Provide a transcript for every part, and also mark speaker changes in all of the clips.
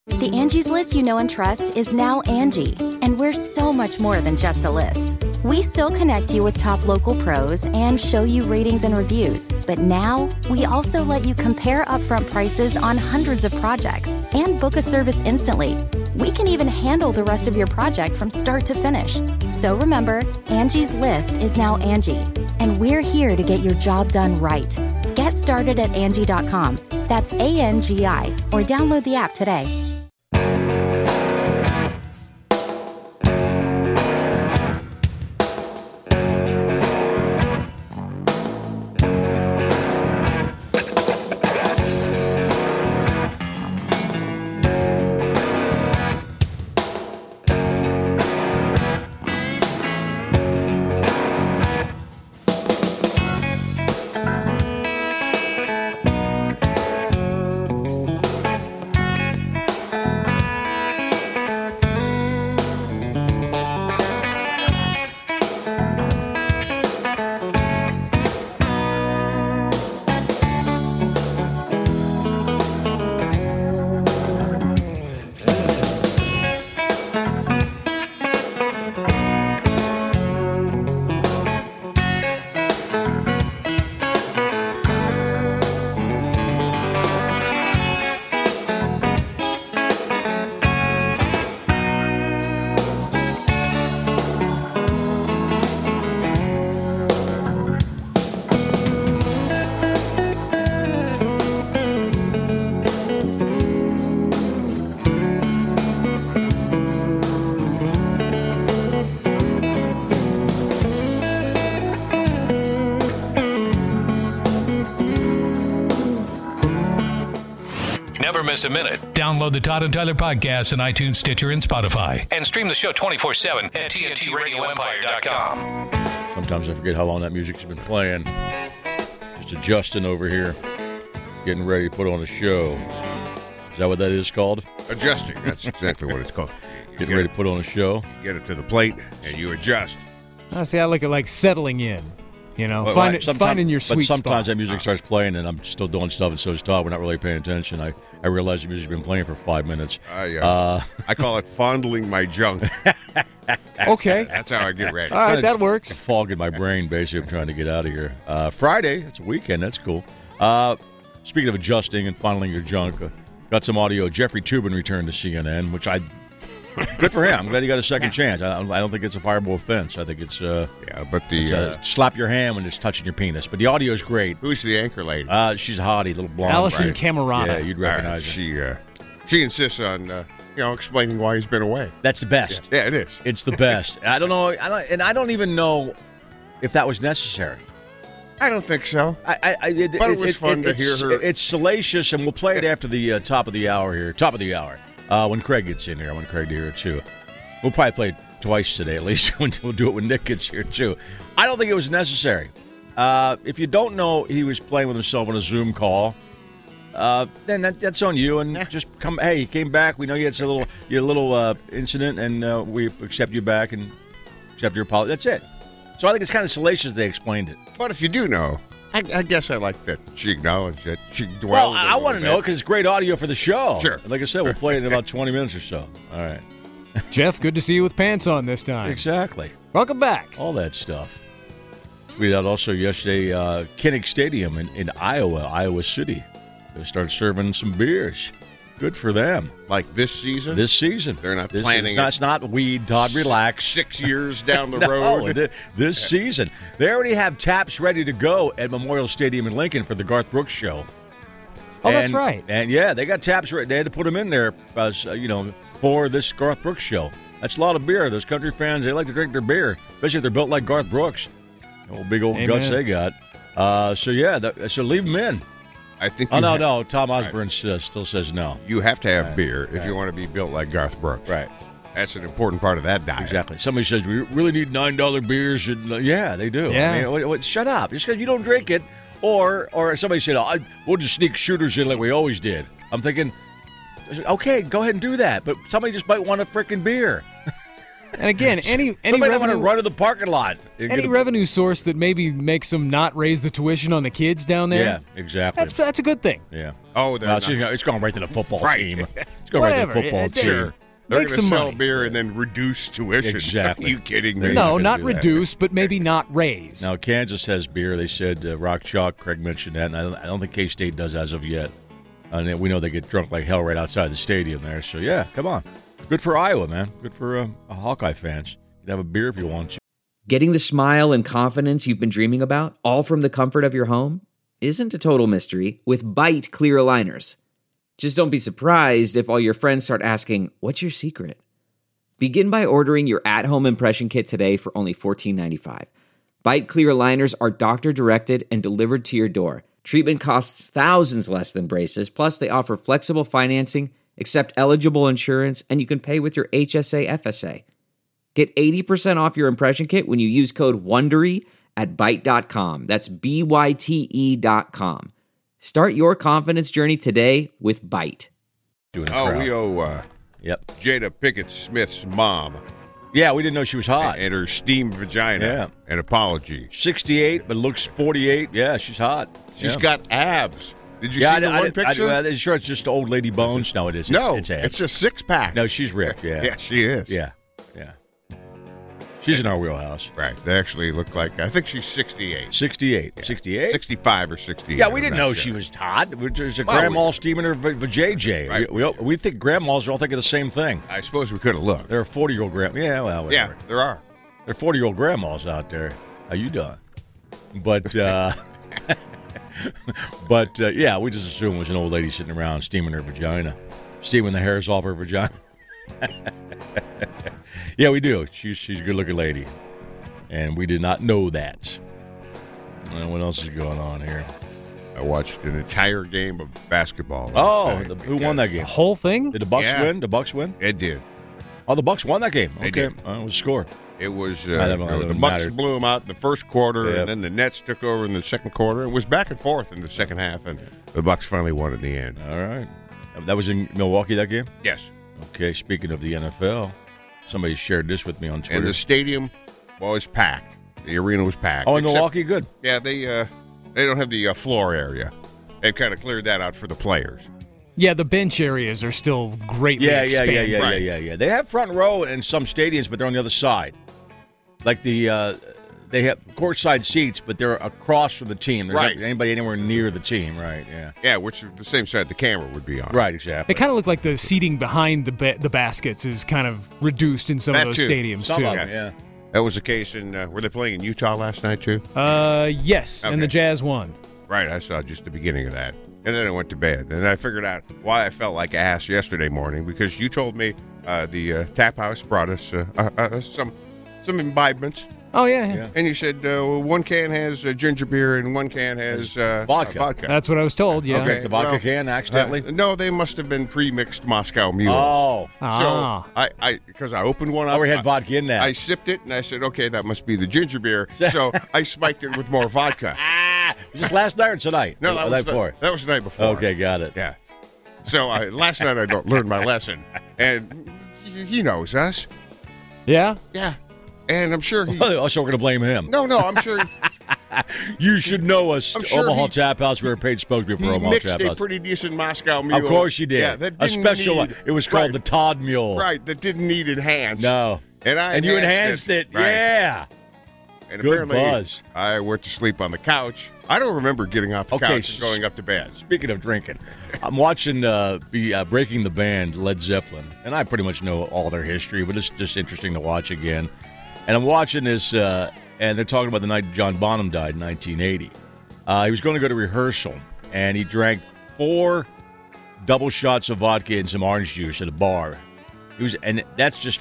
Speaker 1: The Angie's List you know and trust is now Angie, and we're so much more than just a list. We still connect you with top local pros and show you ratings and reviews, but now we also let you compare upfront prices on hundreds of projects and book a service instantly. We can even handle the rest of your project from start to finish. So remember, Angie's List is now Angie, and we're here to get your job done right. Get started at Angie.com. That's ANGI, or download the app today.
Speaker 2: Never miss a minute. Download the Todd and Tyler podcast on iTunes, Stitcher, and Spotify. And stream the show 24/7 at TNTRadioEmpire.com.
Speaker 3: Sometimes I forget how long that music's been playing. Just adjusting over here. Getting ready to put on a show. Is that what that is called?
Speaker 4: Adjusting. That's exactly what it's called.
Speaker 3: Getting ready to put on a show.
Speaker 4: Get it to the plate, and you adjust.
Speaker 5: See, I look at like settling in. You know,
Speaker 3: Well,
Speaker 5: finding your sweet spot.
Speaker 3: But sometimes that music starts playing, and I'm still doing stuff, and so is Todd. We're not really paying attention. I realize the music's been playing for 5 minutes.
Speaker 4: I call it fondling my junk.
Speaker 5: Okay.
Speaker 4: That's how I get ready.
Speaker 5: All right, that works.
Speaker 3: A fog in my brain, basically. I'm trying to get out of here. Friday, it's a weekend. That's cool. Speaking of adjusting and fondling your junk, got some audio. Jeffrey Toobin returned to CNN, which good for him. I'm glad he got a second chance. I don't think it's a fireable offense. I think it's slap your hand when it's touching your penis. But the audio is great.
Speaker 4: Who's the anchor lady?
Speaker 3: She's a hottie, little blonde.
Speaker 5: Alison Camerata.
Speaker 3: Yeah, you'd recognize her.
Speaker 4: She insists on explaining why he's been away.
Speaker 3: That's the best.
Speaker 4: Yeah, it is.
Speaker 3: It's the best. I don't know, I don't even know if that was necessary.
Speaker 4: I don't think so.
Speaker 3: But
Speaker 4: it was fun to hear her.
Speaker 3: It's salacious, and we'll play it after the top of the hour here. Top of the hour. When Craig gets in here, I want Craig to hear it too. We'll probably play it twice today, at least. We'll do it when Nick gets here too. I don't think it was necessary. If you don't know he was playing with himself on a Zoom call, then that's on you. And just come. Hey, he came back. We know you had a little incident, and we accept you back and accept your apology. That's it. So I think it's kind of salacious they explained it.
Speaker 4: But if you do know, I guess I like that she acknowledged that she dwells.
Speaker 3: Well, I want to know because it's great audio for the show.
Speaker 4: Sure.
Speaker 3: Like I said, we'll play it in about 20 minutes or so. All right.
Speaker 5: Jeff, good to see you with pants on this time.
Speaker 3: Exactly.
Speaker 5: Welcome back.
Speaker 3: All that stuff. Tweeted out also yesterday, Kinnick Stadium in Iowa City. They started serving some beers. Good for them.
Speaker 4: Like this season?
Speaker 3: This season.
Speaker 4: They're not planning
Speaker 3: it. It's not weed, Todd. Relax.
Speaker 4: 6 years down the
Speaker 3: no,
Speaker 4: road.
Speaker 3: This season. They already have taps ready to go at Memorial Stadium in Lincoln for the Garth Brooks show.
Speaker 5: Oh, that's right.
Speaker 3: And, yeah, they got taps ready. They had to put them in there, for this Garth Brooks show. That's a lot of beer. Those country fans, they like to drink their beer, especially if they're built like Garth Brooks. Big old
Speaker 5: Amen.
Speaker 3: Guts they got. So leave them in.
Speaker 4: I think.
Speaker 3: No. Tom Osborne still says no.
Speaker 4: You have to have beer if you want to be built like Garth Brooks.
Speaker 3: Right.
Speaker 4: That's an important part of that diet.
Speaker 3: Exactly. Somebody says, we really need $9 beers. And, yeah, they do.
Speaker 5: Yeah.
Speaker 3: I mean, shut up. Just because you don't drink it. Or somebody said, we'll just sneak shooters in like we always did. I'm thinking, okay, go ahead and do that. But somebody just might want a freaking beer.
Speaker 5: And again, any
Speaker 3: somebody want to run to the parking lot.
Speaker 5: Any revenue source that maybe makes them not raise the tuition on the kids down there.
Speaker 3: Yeah, exactly.
Speaker 5: That's a good thing.
Speaker 3: Yeah.
Speaker 4: Oh,
Speaker 3: it's going right to the football team. It's Go right to the
Speaker 5: Whatever.
Speaker 3: football team.
Speaker 4: Sure. They're
Speaker 5: Make
Speaker 4: going to
Speaker 5: some
Speaker 4: sell
Speaker 5: money.
Speaker 4: beer and then reduce tuition.
Speaker 3: Exactly.
Speaker 4: Are you kidding me?
Speaker 3: They're
Speaker 5: No,
Speaker 3: gonna
Speaker 5: not
Speaker 3: do that.
Speaker 5: reduce, but maybe not raise.
Speaker 3: Now, Kansas has beer. They said Rock Chalk. Craig mentioned that, and I don't think K-State does as of yet. And we know they get drunk like hell right outside the stadium there. So, yeah, come on. Good for Iowa, man. Good for Hawkeye fans. You can have a beer if you want to.
Speaker 6: Getting the smile and confidence you've been dreaming about, all from the comfort of your home, isn't a total mystery with Byte clear aligners. Just don't be surprised if all your friends start asking, "What's your secret?" Begin by ordering your at-home impression kit today for only $14.95. Byte clear aligners are doctor-directed and delivered to your door. Treatment costs thousands less than braces, plus they offer flexible financing, accept eligible insurance, and you can pay with your HSA FSA. Get 80% off your impression kit when you use code WONDERY at Byte.com. That's BYTE.com. Start your confidence journey today with Byte.
Speaker 3: Doing a
Speaker 4: Oh,
Speaker 3: crowd.
Speaker 4: we owe
Speaker 3: Yep.
Speaker 4: Jada Pinkett Smith's mom
Speaker 3: Yeah, we didn't know she was hot.
Speaker 4: and her steamed vagina
Speaker 3: Yeah.
Speaker 4: an apology.
Speaker 3: 68, but looks 48. Yeah, she's hot.
Speaker 4: She's
Speaker 3: Yeah.
Speaker 4: got abs. Did you
Speaker 3: Yeah,
Speaker 4: see the one picture?
Speaker 3: I'm sure it's just old lady bones. No, it is.
Speaker 4: no,
Speaker 3: it's abs.
Speaker 4: it's a six-pack.
Speaker 3: No, she's ripped. Yeah.
Speaker 4: Yeah, she is.
Speaker 3: Yeah. Yeah. She's in our wheelhouse.
Speaker 4: Right. They actually look like, I think she's 68.
Speaker 3: 68. 68?
Speaker 4: 65 or 68.
Speaker 3: Yeah, we
Speaker 4: I'm
Speaker 3: didn't
Speaker 4: not
Speaker 3: know
Speaker 4: sure.
Speaker 3: she was hot. There's a
Speaker 4: Well,
Speaker 3: grandma steaming her vajayjay.
Speaker 4: Right.
Speaker 3: We think grandmas are all thinking the same thing.
Speaker 4: I suppose we could have looked.
Speaker 3: There are 40-year-old grandmas. Yeah, well,
Speaker 4: Yeah,
Speaker 3: whatever.
Speaker 4: there are.
Speaker 3: There are 40-year-old grandmas out there. How you doing? But, yeah, we just assumed it was an old lady sitting around steaming her vagina, steaming the hairs off her vagina. Yeah, we do. She's a good-looking lady, and we did not know that. And what else is going on here?
Speaker 4: I watched an entire game of basketball.
Speaker 3: Oh,
Speaker 4: last night
Speaker 3: who won that
Speaker 5: The
Speaker 3: game?
Speaker 5: whole thing?
Speaker 3: Did the Bucks
Speaker 4: Yeah.
Speaker 3: win? The Bucks win?
Speaker 4: It did.
Speaker 3: Oh, the Bucks won that game.
Speaker 4: They
Speaker 3: Okay,
Speaker 4: did.
Speaker 3: what was the score?
Speaker 4: It was
Speaker 3: I don't know, it
Speaker 4: the
Speaker 3: doesn't
Speaker 4: Bucks
Speaker 3: matter.
Speaker 4: blew them out in the first quarter,
Speaker 3: Yep.
Speaker 4: and then the Nets took over in the second quarter. It was back and forth in the second half, and the Bucks finally won in the end.
Speaker 3: All right, that was in Milwaukee. That game.
Speaker 4: Yes,
Speaker 3: Okay. Speaking of the NFL, somebody shared this with me on Twitter.
Speaker 4: and the stadium was packed. The arena was packed.
Speaker 3: Oh, in
Speaker 4: Except-
Speaker 3: Milwaukee, good.
Speaker 4: Yeah, they don't have the floor area. They've kind of cleared that out for the players.
Speaker 5: Yeah, the bench areas are still greatly
Speaker 3: Yeah.
Speaker 5: expanded.
Speaker 4: Right.
Speaker 3: They have front row in some stadiums, but they're on the other side. Like they have courtside seats, but they're across from the team. There's
Speaker 4: Right.
Speaker 3: not anybody anywhere near the team. Right. Yeah.
Speaker 4: Yeah, which is the same side the camera would be on.
Speaker 3: Right. Exactly.
Speaker 5: It kind of looked like the seating behind the baskets is kind of reduced in some
Speaker 4: That
Speaker 5: of those
Speaker 4: too.
Speaker 5: stadiums,
Speaker 3: Some
Speaker 5: too.
Speaker 3: of them, yeah.
Speaker 4: That was the case in. Were they playing in Utah last night too?
Speaker 5: Yes, and the
Speaker 4: Okay.
Speaker 5: Jazz won.
Speaker 4: Right, I saw just the beginning of that. And then I went to bed. And I figured out why I felt like ass yesterday morning, because you told me the tap house brought us some imbibements.
Speaker 5: Oh, yeah.
Speaker 3: Yeah.
Speaker 4: And you said one can has ginger beer and one can has
Speaker 3: Vodka.
Speaker 5: That's what I was told, yeah.
Speaker 4: Okay.
Speaker 3: The vodka
Speaker 4: well,
Speaker 3: can accidentally.
Speaker 4: no, they must have been pre-mixed Moscow mules.
Speaker 3: Oh.
Speaker 5: Ah.
Speaker 4: So because I opened one up.
Speaker 3: Oh, we had vodka in that.
Speaker 4: I sipped it and I said, okay, that must be the ginger beer. So I spiked it with more vodka.
Speaker 3: Was this last night or tonight?
Speaker 4: No,
Speaker 3: Or
Speaker 4: that
Speaker 3: the
Speaker 4: was
Speaker 3: night before.
Speaker 4: that was the night before.
Speaker 3: Okay, got it.
Speaker 4: Yeah. So last night I learned my lesson, and he knows us.
Speaker 5: Yeah?
Speaker 4: Yeah. And I'm sure he.
Speaker 3: Oh, so we're going to blame him.
Speaker 4: No, I'm sure
Speaker 3: You should know us.
Speaker 4: I'm sure
Speaker 3: Omaha
Speaker 4: he-
Speaker 3: Tap House. We were paid spokesman for
Speaker 4: he
Speaker 3: Omaha
Speaker 4: mixed
Speaker 3: Tap
Speaker 4: a
Speaker 3: House.
Speaker 4: pretty decent Moscow mule.
Speaker 3: Of course you did.
Speaker 4: Yeah, that
Speaker 3: a
Speaker 4: didn't
Speaker 3: special.
Speaker 4: need-
Speaker 3: It was called
Speaker 4: right,
Speaker 3: the Todd Mule.
Speaker 4: Right, that didn't need enhanced.
Speaker 3: No.
Speaker 4: And
Speaker 3: you enhanced it.
Speaker 4: Right.
Speaker 3: Yeah.
Speaker 4: And
Speaker 3: Good
Speaker 4: apparently
Speaker 3: buzz.
Speaker 4: I went to sleep on the couch. I don't remember getting off the
Speaker 3: Okay,
Speaker 4: couch and going up to bed.
Speaker 3: Speaking of drinking, I'm watching Breaking the Band, Led Zeppelin, and I pretty much know all their history, but it's just interesting to watch again. And I'm watching this, and they're talking about the night John Bonham died in 1980. He was going to go to rehearsal, and he drank 4 double shots of vodka and some orange juice at a bar. And that's just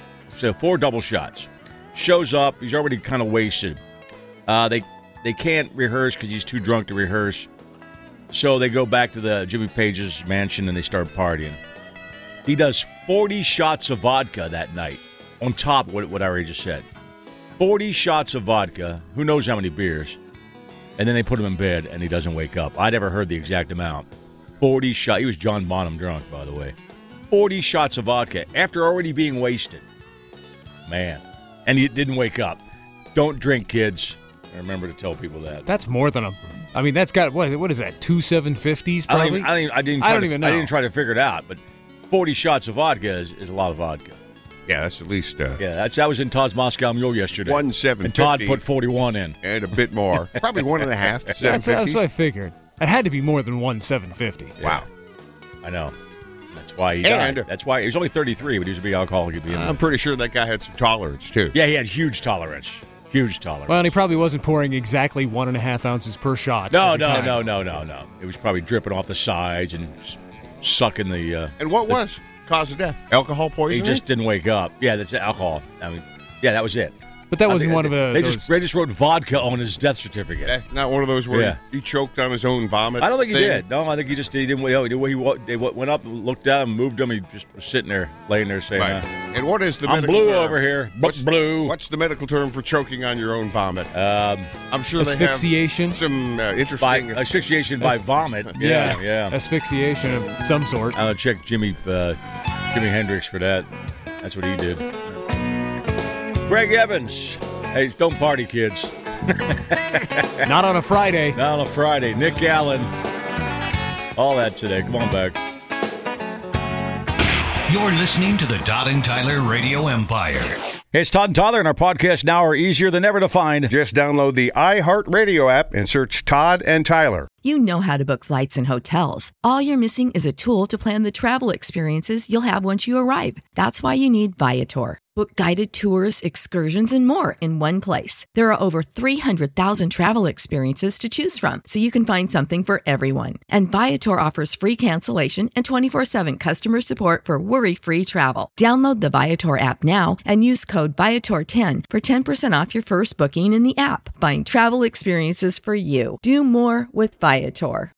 Speaker 3: 4 double shots. Shows up, he's already kind of wasted. They can't rehearse because he's too drunk to rehearse. So they go back to the Jimmy Page's mansion and they start partying. He does 40 shots of vodka that night, on top of what I already just said. 40 shots of vodka, who knows how many beers. And then they put him in bed and he doesn't wake up. I never heard the exact amount. 40 shots. He was John Bonham drunk, by the way. 40 shots of vodka after already being wasted. Man. And he didn't wake up. Don't drink, kids. I remember to tell people that.
Speaker 5: That's more than I mean, that's got, what is that, 2 750s probably?
Speaker 3: I didn't
Speaker 5: even know.
Speaker 3: I didn't try to figure it out, but 40 shots of vodka is a lot of vodka.
Speaker 4: Yeah, that's at least
Speaker 3: that was in Todd's Moscow Mule yesterday.
Speaker 4: 1,750.
Speaker 3: And Todd put 41 in.
Speaker 4: And a bit more. Probably 1.5.
Speaker 5: That's what I figured. It had to be more than 1,750.
Speaker 3: Wow. I know. That's why he died. That's why he was only 33, but he was a big alcoholic.
Speaker 4: I'm pretty sure that guy had some tolerance, too.
Speaker 3: Yeah, he had huge tolerance. Huge tolerance.
Speaker 5: Well, and he probably wasn't pouring exactly 1.5 ounces per shot.
Speaker 3: No. It was probably dripping off the sides and sucking the...
Speaker 4: and what was cause of death? Alcohol poisoning?
Speaker 3: He just didn't wake up. Yeah, that's alcohol. I mean, yeah, that was it.
Speaker 5: But that wasn't one of the...
Speaker 3: They just wrote vodka on his death certificate.
Speaker 4: Not one of those where he choked on his own vomit.
Speaker 3: I don't think he did. No, I think he didn't. They went up, looked at him, moved him. He just was sitting there, laying there saying,
Speaker 4: And what is the
Speaker 3: I'm
Speaker 4: medical
Speaker 3: blue
Speaker 4: term?
Speaker 3: over here.
Speaker 4: Blue. What's the medical term for choking on your own vomit? I'm sure
Speaker 5: asphyxiation.
Speaker 4: They have some interesting...
Speaker 3: asphyxiation by vomit. Yeah.
Speaker 5: Asphyxiation of some sort.
Speaker 3: I'll check Jimi Hendrix for that. That's what he did. Greg Evans. Hey, don't party, kids.
Speaker 5: Not on a Friday.
Speaker 3: Not on a Friday. Nick Allen. All that today. Come on back.
Speaker 2: You're listening to the Todd and Tyler Radio Empire.
Speaker 3: Hey, it's Todd and Tyler, and our podcast now are easier than ever to find.
Speaker 4: Just download the iHeartRadio app and search Todd and Tyler.
Speaker 7: You know how to book flights and hotels. All you're missing is a tool to plan the travel experiences you'll have once you arrive. That's why you need Viator. Book guided tours, excursions, and more in one place. There are over 300,000 travel experiences to choose from, so you can find something for everyone. And Viator offers free cancellation and 24/7 customer support for worry-free travel. Download the Viator app now and use code Viator10 for 10% off your first booking in the app. Find travel experiences for you. Do more with Viator.